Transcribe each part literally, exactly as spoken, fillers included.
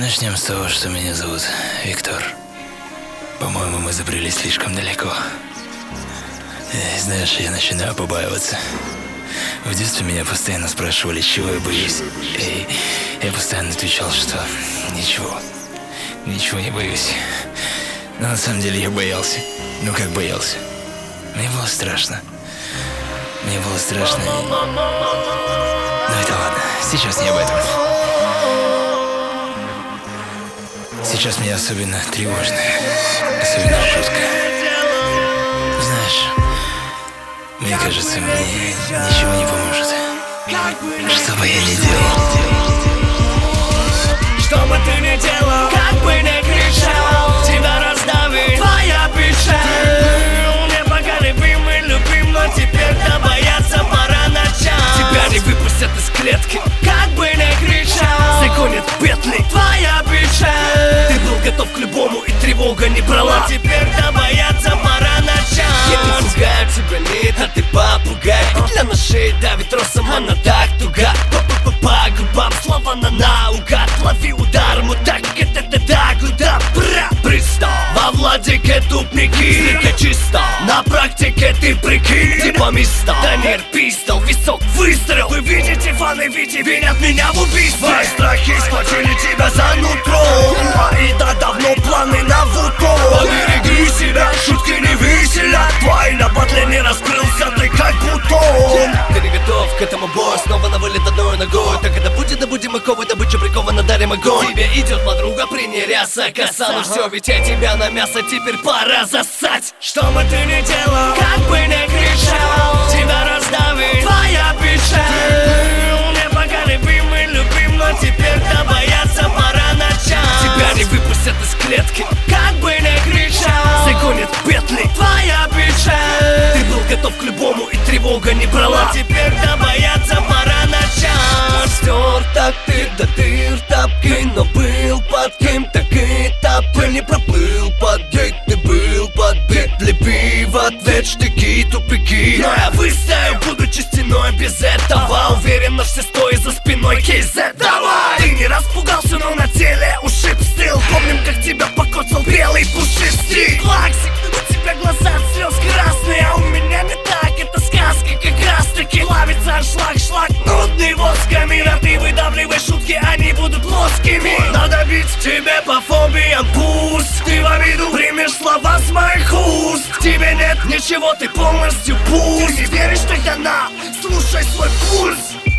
Начнем с того, что меня зовут Виктор. По-моему, мы забрели слишком далеко. И, знаешь, я начинаю побаиваться. В детстве меня постоянно спрашивали, чего я боюсь. И я постоянно отвечал, что ничего. Ничего не боюсь. Но на самом деле я боялся. Ну как боялся? Мне было страшно. Мне было страшно. Но это ладно, сейчас не об этом. Сейчас мне особенно тревожно. Особенно жутко. Знаешь, мне кажется, мне ничего не поможет. Что бы я ни делал. Что бы ты ни делал, как бы ни кричал, тебя раздавит твоя печаль. Не пока любимый, любим, но теперь-то бояться пора начать. Тебя не выпустят из клетки, как бы ни кричал, загонят в петли твоя печаль. Ты был готов к любому, и тревога не брала. Теперь-то бояться пора начать. Я не пугаю тебя, нет, а ты попугай. Петля на шее давит тросом, она так туга. По губам слова на наугад. Лови удар, мудак, это да, куда бра. Пристал, во владике тупники. Слегка чисто, на практике ты прикинь. Типа миста, Танир, пистол, висок, выстрел. Вы видите, фаны, видите, винят меня в убийстве. Твои страхи схватили тебя за нутро. И да давно планы на вутро. Побереги себя, шутки не веселят. Твои на батле не раскрылся, ты как бутон. Ты не готов к этому бою, снова на вылет одной ногой. Так это будет, да будем маковой, добыча прикована, дарим огонь. Тебе идет подруга, принеряся коса. Ну все, ведь я тебя на мясо, теперь пора засать. Что бы ты ни делал, как бы ни кричал, тебя раздавит твоя печаль. Не пока любимый, любим, но теперь-то бояться пора начать. Тебя не выпустят из клетки, как бы ни кричал, загонят в петли твоя печаль. Ты был готов к любому, и тревога не брала. Теперь-то бояться пора начать. Стер так ты, да ты в тапки, но был под кем, так и тапы. Не проплыл под гейт, ты был подбит. Лепи в ответ штыки, тупики. Но я выстою, будучи стеной без этого. Уверенно все стоя за спиной кейзет. Давай! Ты не распугался, но на теле ушиб стил. Помним, как тебя покоцал белый пушистый плаксик. У тебя глаза от слез красные, а у меня не так. Это сказка как раз таки. Плавится шлак, шлак, нудный восками. А ты выдавливаешь шутки, они будут плоскими. Надо бить тебе по фобиям, пусть ты в обиду примешь слова с моих уст. В тебе нет ничего, ты полностью пуст. Ты не веришь, тогда на, слушай свой пульс.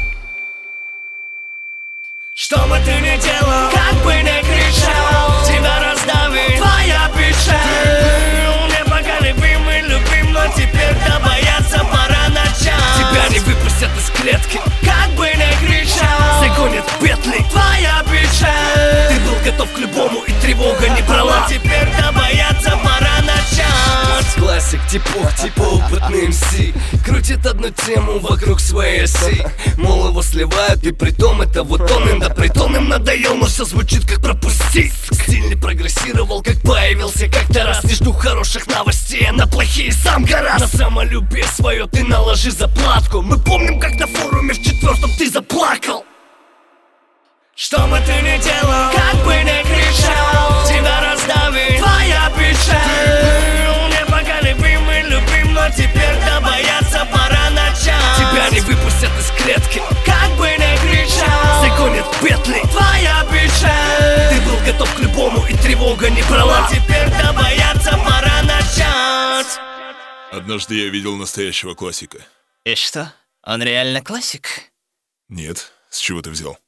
Что бы ты ни делал, как бы ни кричал, тебя раздавит твоя печаль. Не пока любимый, любим, но теперь-то бояться пора начать. Тебя не выпустят из клетки, как бы ни кричал, загонят в петли твоя печаль. Ты был готов к любому, и тревога не брала. Теперь-то бояться пора начать. Классик, типа, типа опытный эм си крутит одну тему вокруг своей оси. Мол, его сливают, и притом это вот он им. Да притом им надоел, но все звучит как пропустить. Стиль не прогрессировал, как появился как-то раз. Не жду хороших новостей, а на плохие сам гораздо. На самолюбие свое ты наложи заплатку. Мы помним, как на форуме в четвертом ты заплакал. Что бы ты ни делал, как бы ни кричал, тебя раздавит твоя печаль. Не пока любимый, любим, но теперь-то бояться пора начать. Тебя не выпустят из клетки, как бы ни кричал, загонят в петли твоя печаль. Ты был готов к любому, и тревога не брала. Теперь-то бояться пора начать. Однажды я видел настоящего классика. И что, он реально классик? Нет, с чего ты взял?